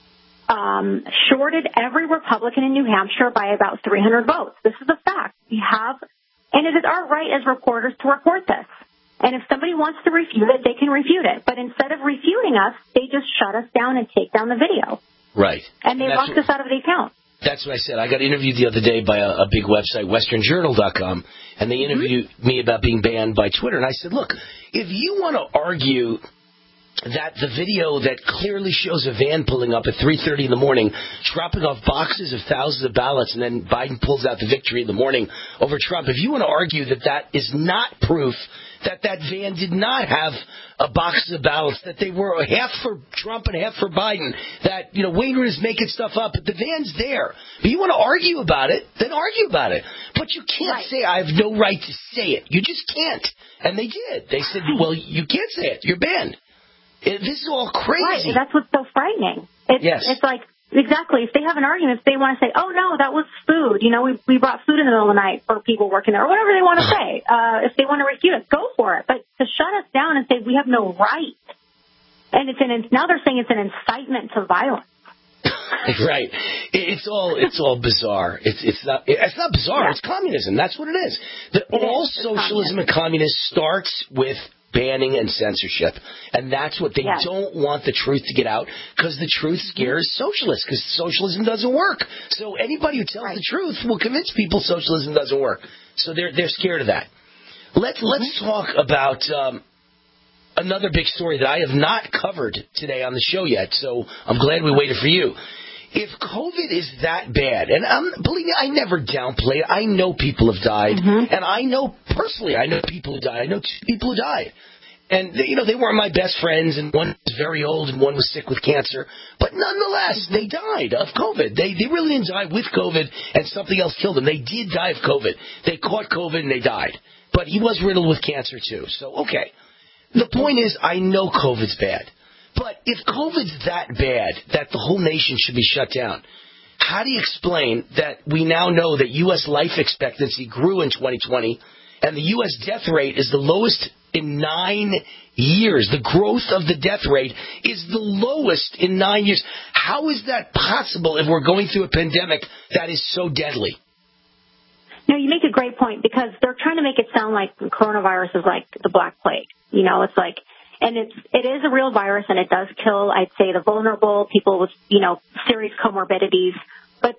um, shorted every Republican in New Hampshire by about three hundred votes. This is a fact. We have, and it is our right as reporters to report this. And if somebody wants to refute it, they can refute it. But instead of refuting us, they just shut us down and take down the video. Right. And they and locked us out of the account. That's what I said. I got interviewed the other day by a, a big website, western journal dot com, and they interviewed mm-hmm. me about being banned by Twitter. And I said, look, if you want to argue that the video that clearly shows a van pulling up at three thirty in the morning, dropping off boxes of thousands of ballots, and then Biden pulls out the victory in the morning over Trump, if you want to argue that that is not proof that that van did not have a box of ballots, that they were half for Trump and half for Biden, that, you know, Wainwright is making stuff up, but the van's there. But you want to argue about it, then argue about it. But you can't right. say, I have no right to say it. You just can't. And they did. They said, well, you can't say it. You're banned. It, this is all crazy. Right. That's what's so frightening. It's, yes. It's like, exactly, if they have an argument, if they want to say, oh, no, that was food. You know, we we brought food in the middle of the night for people working there, or whatever they want to say. Uh, if they want to refute it, go for it. But to shut us down and say we have no right, and it's an, now they're saying it's an incitement to violence. Right. It's all it's all bizarre. It's it's not it's not bizarre. Yeah. It's communism. That's what it is. The, it all is. socialism and communism starts with banning and censorship. And that's what they yes. don't want the truth to get out, because the truth scares socialists, because socialism doesn't work. So anybody who tells right. the truth will convince people socialism doesn't work. So they're they're scared of that. Let's mm-hmm. let's talk about um, another big story that I have not covered today on the show yet. So I'm glad we waited for you. If COVID is that bad, and I'm, believe me, I never downplay it. I know people have died, mm-hmm. and I know personally, I know people who died. I know two people who died. And, you know, they weren't my best friends, and one was very old and one was sick with cancer. But nonetheless, they died of COVID. They they really didn't die with COVID and something else killed them. They did die of COVID. They caught COVID and they died. But he was riddled with cancer, too. So, okay. The point is, I know COVID's bad. But if COVID's that bad that the whole nation should be shut down, how do you explain that we now know that U S life expectancy grew in twenty twenty and the U S death rate is the lowest in nine years? The growth of the death rate is the lowest in nine years. How is that possible if we're going through a pandemic that is so deadly? No, you make a great point, because they're trying to make it sound like coronavirus is like the Black Plague. You know, it's like, and it's, it is a real virus, and it does kill, I'd say, the vulnerable, people with, you know, serious comorbidities. But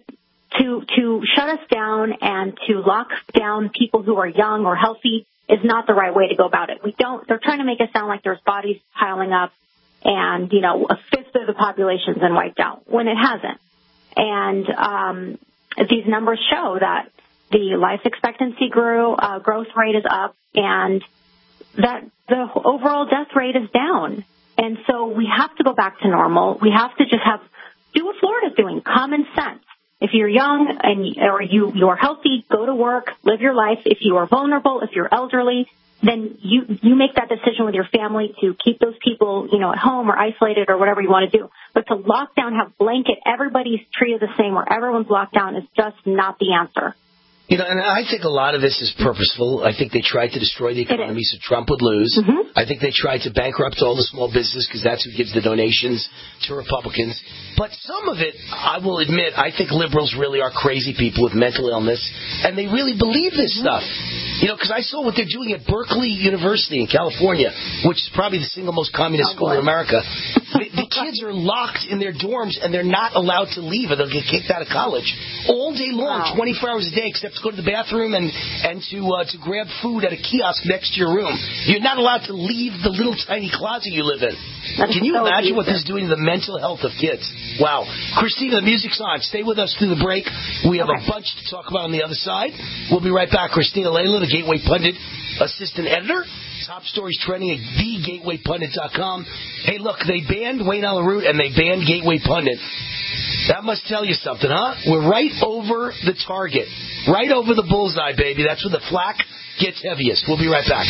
to to shut us down and to lock down people who are young or healthy is not the right way to go about it. We don't. They're trying to make it sound like there's bodies piling up, and you know, a fifth of the population's been wiped out when it hasn't. And um, these numbers show that the life expectancy grew, uh, growth rate is up, and that the overall death rate is down. And so we have to go back to normal. We have to just have do what Florida's doing, common sense. If you're young and or you you're healthy, go to work, live your life. If you are vulnerable, if you're elderly, then you you make that decision with your family to keep those people, you know, at home or isolated or whatever you want to do. But to lock down, have blanket, everybody's treated the same, where everyone's locked down, is just not the answer. You know, and I think a lot of this is purposeful. I think they tried to destroy the economy so Trump would lose. Mm-hmm. I think they tried to bankrupt all the small business because that's who gives the donations to Republicans. But some of it, I will admit, I think liberals really are crazy people with mental illness, and they really believe this mm-hmm. stuff. You know, because I saw what they're doing at Berkeley University in California, which is probably the single most communist oh, school in America. the, the kids are locked in their dorms, and they're not allowed to leave, or they'll get kicked out of college all day long, wow. twenty-four hours a day, except to go to the bathroom and, and to uh, to grab food at a kiosk next to your room. You're not allowed to leave the little tiny closet you live in. That's Can you so imagine what this is doing to the mental health of kids? Wow. Christina, the music's on. Stay with us through the break. We have okay. a bunch to talk about on the other side. We'll be right back. Christina Layla, the Gateway Pundit assistant editor. Top stories trending at the gateway pundit dot com. Hey, look, they banned Wayne Allyn Root and they banned Gateway Pundit. That must tell you something, huh? We're right over the target. Right over the bullseye, baby. That's where the flack gets heaviest. We'll be right back.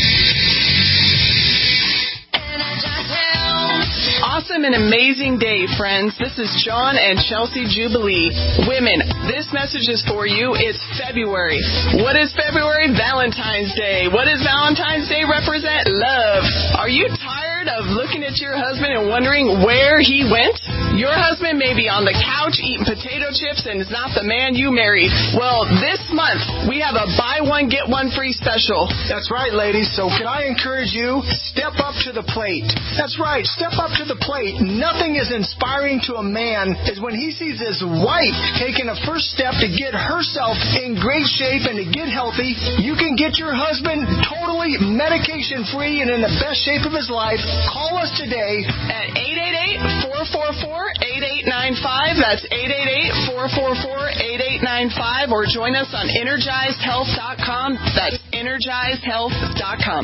Awesome and amazing day, friends. This is John and Chelsea Jubilee. Women, this message is for you. It's February. What is February? Valentine's Day. What does Valentine's Day represent? Love. Are you tired of looking at your husband and wondering where he went? Your husband may be on the couch eating potato chips and is not the man you married. Well, this month, we have a buy one, get one free special. That's right, ladies. So can I encourage you, step up to the plate. That's right, step up to the plate. Nothing is inspiring to a man as when he sees his wife taking a first step to get herself in great shape and to get healthy. You can get your husband totally medication-free and in the best shape of his life. Call us today at eight eight eight, four four four, eight eight nine five. That's eight eight eight, four four four, eight eight nine five. Or join us on energized health dot com. That's energized health dot com.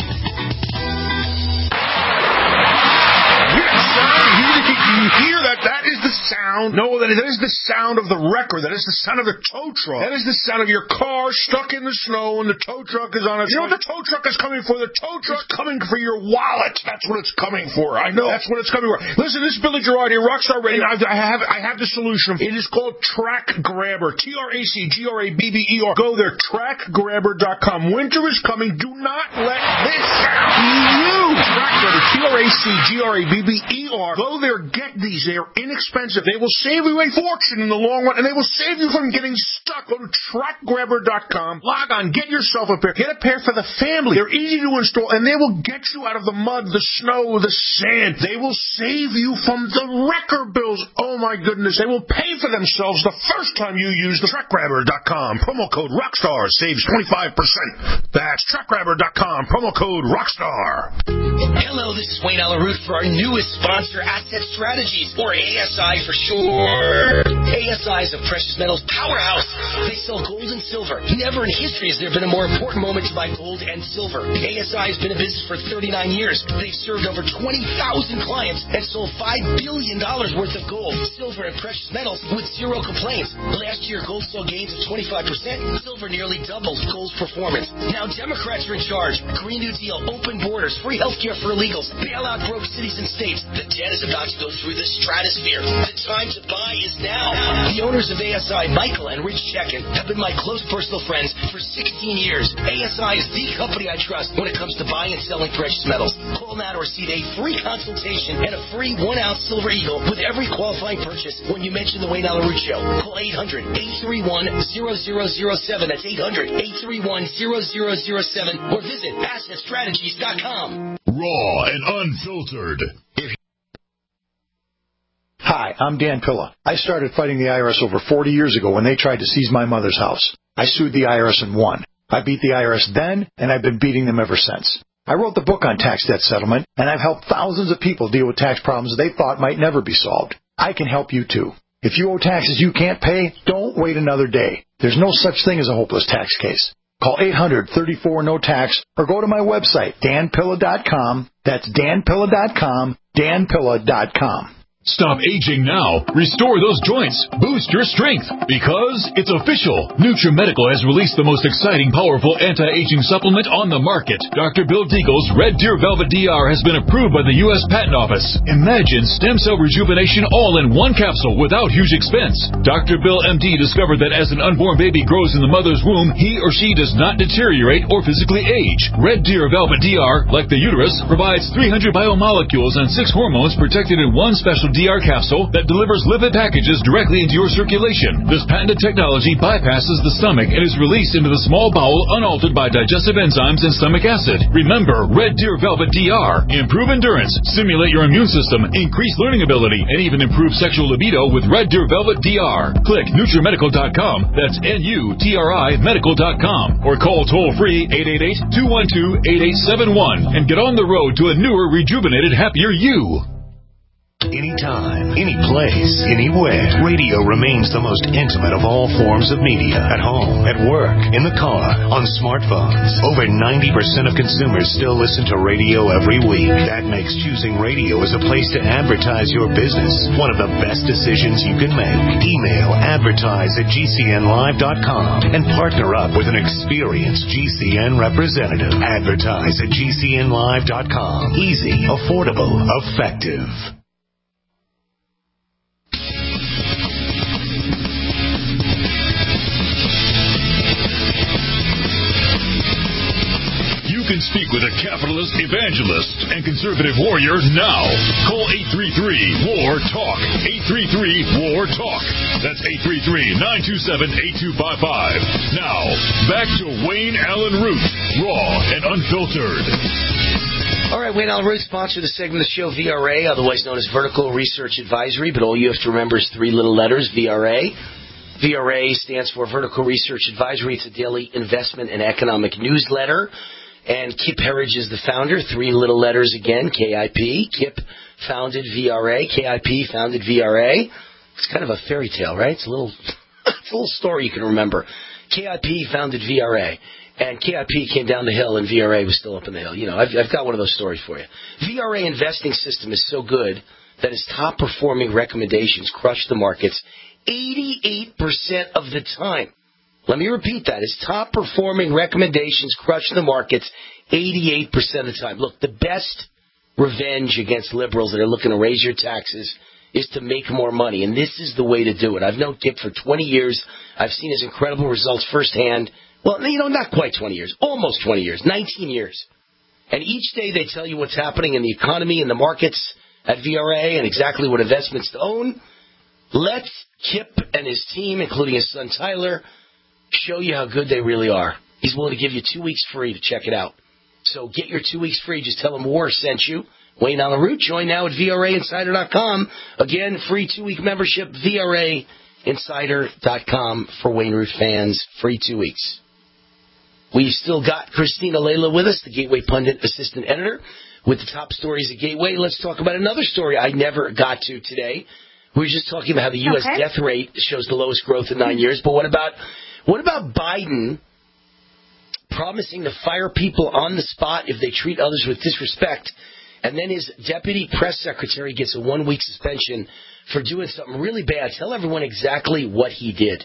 You hear that? That is the sound. No, that is the sound of the wrecker. That is the sound of the tow truck. That is the sound of your car stuck in the snow and the tow truck is on its. You know what the tow truck is coming for? The tow truck is coming for your wallet. That's what it's coming for. I know. That's what it's coming for. Listen, this is Billy Gerard here, Rockstar Radio. I have, I have the solution. It is called Track Grabber. T R A C G R A B B E R. Go there, track grabber dot com. Winter is coming. Do not let this be you. Track Grabber. T R A C G R A B B E R. Go there, get these. They are inexpensive. They will save you a fortune in the long run, and they will save you from getting stuck. Go to track grabber dot com. Log on. Get yourself a pair. Get a pair for the family. They're easy to install, and they will get you out of the mud, the snow, the sand. They will save you from the wrecker bills. Oh, my goodness. They will pay for themselves the first time you use the track grabber dot com. Promo code ROCKSTAR saves twenty-five percent. That's track grabber dot com. Promo code ROCKSTAR. Hello, this is Wayne Allyn Root for our newest sponsor, Asset Strategies, or A S I for short. A S I is a precious metals powerhouse. They sell gold and silver. Never in history has there been a more important moment to buy gold and silver. A S I has been in business for thirty-nine years. They've served over twenty thousand clients and sold five billion dollars worth of gold, silver, and precious metals with zero complaints. Last year, gold saw gains of twenty-five percent. Silver nearly doubled gold's performance. Now Democrats are in charge. Green New Deal, open borders, free health care for illegals, bail out broke cities and states. The debt is about to go through the stratosphere. The time to buy is now. The owners of A S I, Michael and Rich Chekin, have been my close personal friends for sixteen years. A S I is the company I trust when it comes to buying and selling precious metals. Call now to receive a free consultation and a free one-ounce silver eagle with every qualifying purchase when you mention the Wayne Allyn Root Show. Call eight hundred, eight three one, zero zero zero seven. That's eight hundred, eight three one, zero zero zero seven. Or visit asset strategies dot com. Raw and unfiltered. Hi, I'm Dan Pilla. I started fighting the I R S over forty years ago when they tried to seize my mother's house. I sued the I R S and won. I beat the I R S then, and I've been beating them ever since. I wrote the book on tax debt settlement, and I've helped thousands of people deal with tax problems they thought might never be solved. I can help you, too. If you owe taxes you can't pay, don't wait another day. There's no such thing as a hopeless tax case. Call eight hundred, thirty-four, no tax or go to my website, dan pilla dot com. That's dan pilla dot com, dan pilla dot com. Stop aging now. Restore those joints. Boost your strength. Because it's official. NutriMedical has released the most exciting, powerful anti-aging supplement on the market. Doctor Bill Deagle's Red Deer Velvet D R has been approved by the U S Patent Office. Imagine stem cell rejuvenation all in one capsule without huge expense. Doctor Bill M D discovered that as an unborn baby grows in the mother's womb, he or she does not deteriorate or physically age. Red Deer Velvet D R, like the uterus, provides three hundred biomolecules and six hormones protected in one special D R capsule that delivers lipid packages directly into your circulation. This patented technology bypasses the stomach and is released into the small bowel unaltered by digestive enzymes and stomach acid. Remember, Red Deer Velvet D R. Improve endurance, stimulate your immune system, increase learning ability, and even improve sexual libido with Red Deer Velvet D R. Click NutriMedical dot com. That's N U T R I medical dot com. Or call toll-free eight eight eight, two one two, eight eight seven one and get on the road to a newer, rejuvenated, happier you. Anytime, any place, anywhere, radio remains the most intimate of all forms of media. At home, at work, in the car, on smartphones. Over ninety percent of consumers still listen to radio every week. That makes choosing radio as a place to advertise your business one of the best decisions you can make. Email advertise at G C N live dot com and partner up with an experienced G C N representative. Advertise at G C N live dot com. Easy, affordable, effective. You can speak with a capitalist, evangelist, and conservative warrior now. Call eight three three, W A R, TALK. eight three three, W A R, TALK. That's eight three three, nine two seven, eight two five five. Now, back to Wayne Allen Root, raw and unfiltered. All right, Wayne Allen Root, sponsor of the segment of the show, V R A, otherwise known as Vertical Research Advisory, but all you have to remember is three little letters, V R A. V R A stands for Vertical Research Advisory. It's a daily investment and economic newsletter. And Kip Herridge is the founder. Three little letters again, K I P. Kip founded V R A. K I P founded V R A. It's kind of a fairy tale, right? It's a little, it's a little story you can remember. K I P founded V R A. And K I P came down the hill and V R A was still up in the hill. You know, I've, I've got one of those stories for you. V R A investing system is so good that its top-performing recommendations crush the markets eighty-eight percent of the time. Let me repeat that. Its top-performing recommendations crush the markets eighty-eight percent of the time. Look, the best revenge against liberals that are looking to raise your taxes is to make more money, and this is the way to do it. I've known Kip for twenty years. I've seen his incredible results firsthand. Well, you know, not quite twenty years. Almost twenty years. nineteen years. And each day they tell you what's happening in the economy and the markets at V R A and exactly what investments to own. Let Kip and his team, including his son Tyler, show you how good they really are. He's willing to give you two weeks free to check it out. So get your two weeks free. Just tell him War sent you. Wayne Allen Root. Join now at V R A insider dot com. Again, free two-week membership, V R A insider dot com for Wayne Root fans. Free two weeks. We've still got Christina Layla with us, the Gateway Pundit assistant editor, with the top stories at Gateway. Let's talk about another story I never got to today. We were just talking about how the U S okay. death rate shows the lowest growth in nine years. But what about what about Biden promising to fire people on the spot if they treat others with disrespect, and then his deputy press secretary gets a one-week suspension for doing something really bad? Tell everyone exactly what he did.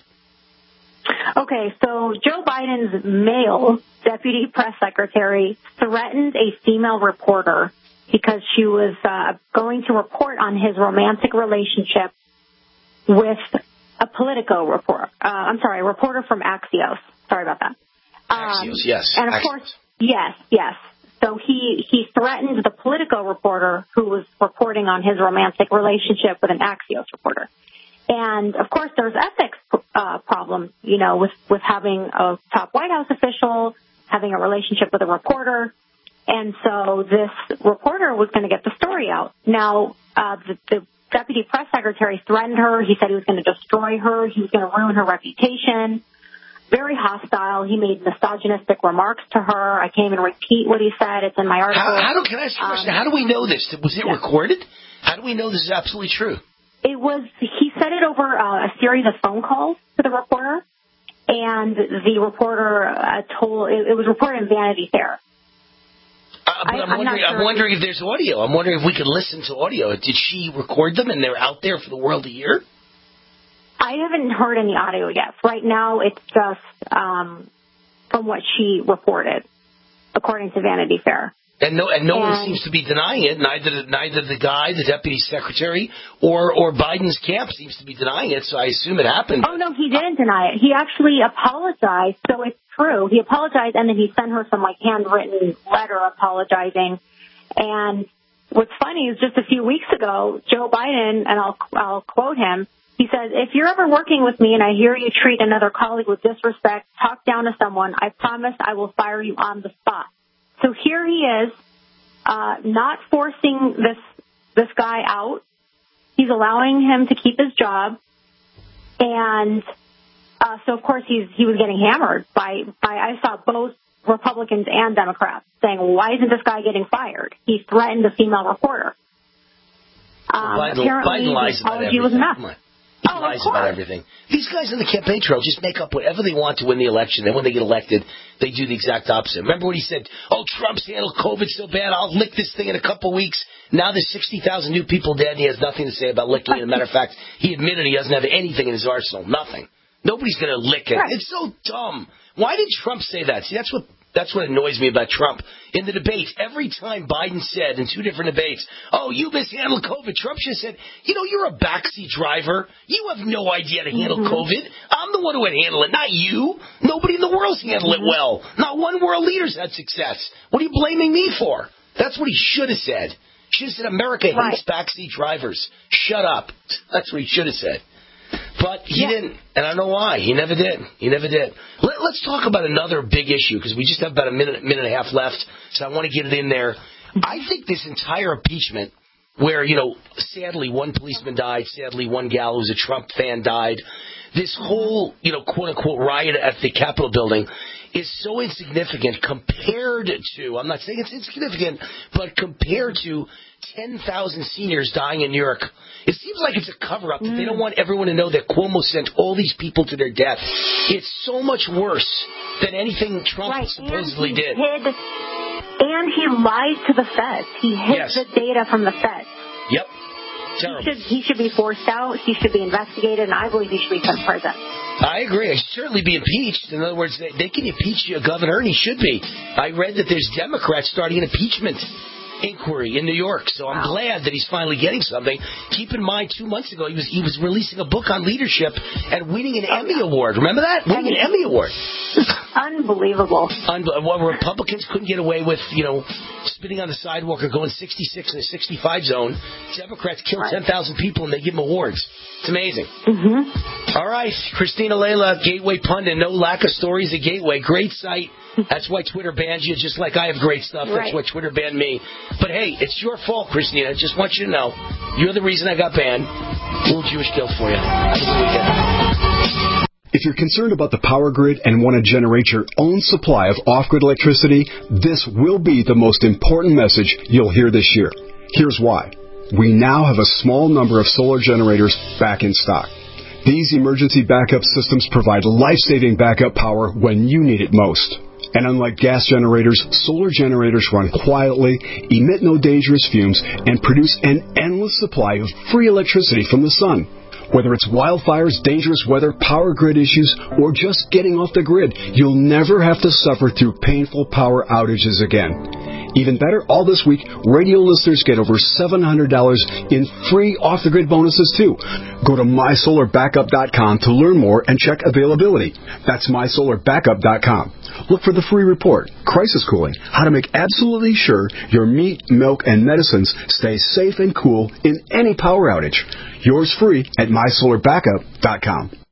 Okay, so Joe Biden's male deputy press secretary threatened a female reporter because she was uh, going to report on his romantic relationship with a Politico reporter. Uh, I'm sorry, a reporter from Axios. Sorry about that. Um, Axios, yes. And of Axios. course, yes, yes. So he, he threatened the Politico reporter who was reporting on his romantic relationship with an Axios reporter. And, of course, there's ethics uh, problems, you know, with, with having a top White House official, having a relationship with a reporter. And so this reporter was going to get the story out. Now, uh, the, the deputy press secretary threatened her. He said he was going to destroy her. He was going to ruin her reputation. Very hostile. He made misogynistic remarks to her. I can't even repeat what he said. It's in my article. How, how do, can I ask you a question? Um, how do we know this? Was it yeah. recorded? How do we know this is absolutely true? It was, he said it over uh, a series of phone calls to the reporter, and the reporter uh, told, it, it was reported in Vanity Fair. Uh, but I, I'm, I'm, wondering, sure I'm wondering if there's audio. I'm wondering if we could listen to audio. Did she record them and they're out there for the world to hear? I haven't heard any audio yet. Right now, it's just um, from what she reported, according to Vanity Fair. And no, and no and, one seems to be denying it. Neither, neither the guy, the deputy secretary, or or Biden's camp seems to be denying it. So I assume it happened. Oh no, he didn't deny it. He actually apologized. So it's true. He apologized, and then he sent her some like handwritten letter apologizing. And what's funny is just a few weeks ago, Joe Biden, and I'll I'll quote him. He says, if you're ever working with me and I hear you treat another colleague with disrespect, talk down to someone, I promise I will fire you on the spot. So here he is, uh, not forcing this this guy out. He's allowing him to keep his job. And uh, so, of course, he's he was getting hammered by, by, I saw both Republicans and Democrats saying, well, why isn't this guy getting fired? He threatened a female reporter. Um, Biden, apparently, Biden lies the about apology was everything. enough. He oh, lies about everything. These guys on the campaign trail just make up whatever they want to win the election. Then when they get elected, they do the exact opposite. Remember when he said, oh, Trump's handled COVID so bad, I'll lick this thing in a couple of weeks. Now there's sixty thousand new people dead, and he has nothing to say about licking it. As a matter of fact, he admitted he doesn't have anything in his arsenal. Nothing. Nobody's going to lick it. Right. It's so dumb. Why did Trump say that? See, that's what That's what annoys me about Trump. In the debates, every time Biden said in two different debates, oh, you mishandled COVID, Trump just said, you know, you're a backseat driver. You have no idea how to handle mm-hmm. COVID. I'm the one who would handle it, not you. Nobody in the world's handled mm-hmm. it well. Not one world leader's had success. What are you blaming me for? That's what he should have said. He should have said, America right. hates backseat drivers. Shut up. That's what he should have said. But he yeah. didn't, and I don't know why. He never did. He never did. Let, let's talk about another big issue, because we just have about a minute, minute and a half left, so I want to get it in there. I think this entire impeachment, where, you know, sadly one policeman died, sadly one gal who's a Trump fan died, this whole, you know, quote-unquote riot at the Capitol building is so insignificant compared to, I'm not saying it's insignificant, but compared to ten thousand seniors dying in New York. It seems like it's a cover-up. Mm. That they don't want everyone to know that Cuomo sent all these people to their death. It's so much worse than anything Trump right. supposedly and did. Hid, and he lied to the feds. He hid yes. the data from the feds. Yep. Terrible. He should, he should be forced out. He should be investigated, and I believe he should be sent to prison. I agree. He should certainly be impeached. In other words, they, they can impeach a governor, and he should be. I read that there's Democrats starting an impeachment inquiry in New York, so I'm wow. glad that he's finally getting something. Keep in mind, two months ago, he was he was releasing a book on leadership and winning an oh, Emmy yeah. Award. Remember that? Winning an Emmy Award. Unbelievable. Un- well, Republicans couldn't get away with, you know, spitting on the sidewalk or going sixty-six in a sixty-five zone. Democrats kill right. ten thousand people and they give them awards. It's amazing. Mm-hmm. All right, Christina Layla, Gateway Pundit. No lack of stories at Gateway. Great site. That's why Twitter bans you, just like I have great stuff. Right. That's why Twitter banned me. But hey, it's your fault, Christina. I just want you to know. You're the reason I got banned. A little Jewish guilt for you. Have a good weekend. If you're concerned about the power grid and want to generate your own supply of off-grid electricity, this will be the most important message you'll hear this year. Here's why. We now have a small number of solar generators back in stock. These emergency backup systems provide life-saving backup power when you need it most. And unlike gas generators, solar generators run quietly, emit no dangerous fumes, and produce an endless supply of free electricity from the sun. Whether it's wildfires, dangerous weather, power grid issues, or just getting off the grid, you'll never have to suffer through painful power outages again. Even better, all this week, radio listeners get over seven hundred dollars in free off-the-grid bonuses, too. Go to my solar backup dot com to learn more and check availability. That's my solar backup dot com. Look for the free report, Crisis Cooling, how to make absolutely sure your meat, milk, and medicines stay safe and cool in any power outage. Yours free at my solar backup dot com.